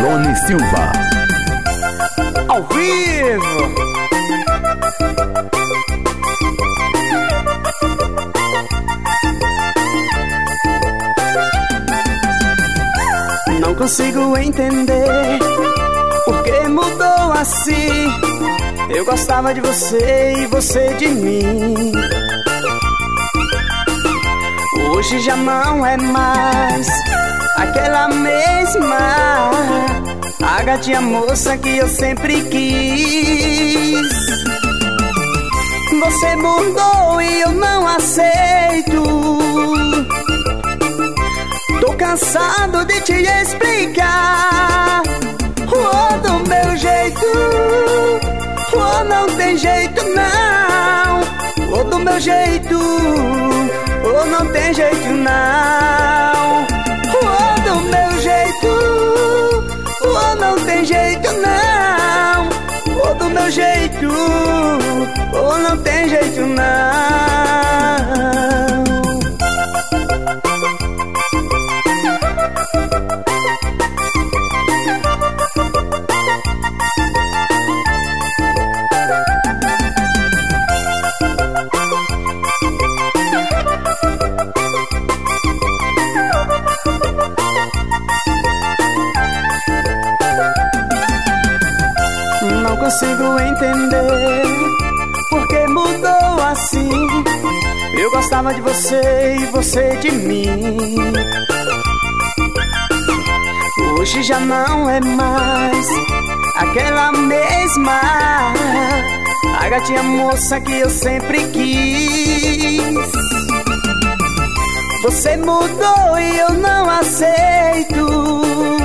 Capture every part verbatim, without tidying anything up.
Johnny Silva. Ao vivo. Não consigo entender por que mudou assim. Eu gostava de você e você de mim. Hoje já não é mais aquela mesma, a gatinha moça que eu sempre quis. Você mudou e eu não aceito. Tô cansado de te explicar. Oh, do meu jeito, oh, não tem jeito não. Oh, do meu jeito, oh, não tem jeito não. Oh, do meu jeito, oh, não tem jeito não. Oh, do meu jeito, oh, não tem jeito não. Não consigo entender por que mudou assim. Eu gostava de você e você de mim. Hoje já não é mais aquela mesma, a gatinha moça que eu sempre quis. Você mudou e eu não aceito.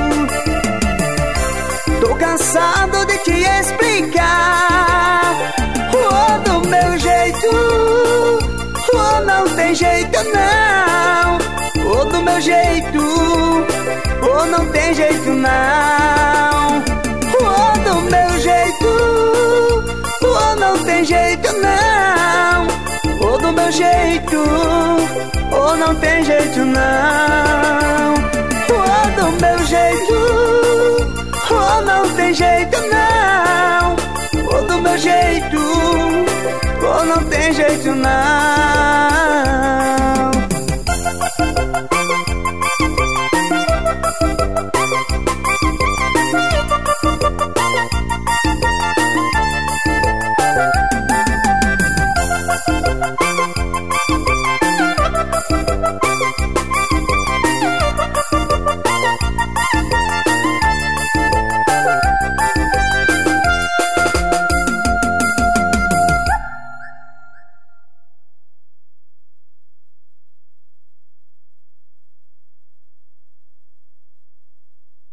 Tô cansado de te explicar. Oh, do meu jeito, oh, não tem jeito não. Oh, do meu jeito, oh, não tem jeito não. Oh, do meu jeito, oh, não tem jeito não. Oh, do meu jeito, oh, não tem jeito não. Oh, do meu jeito, oh, não tem jeito não. Oh, do meu jeito, oh, não tem jeito não.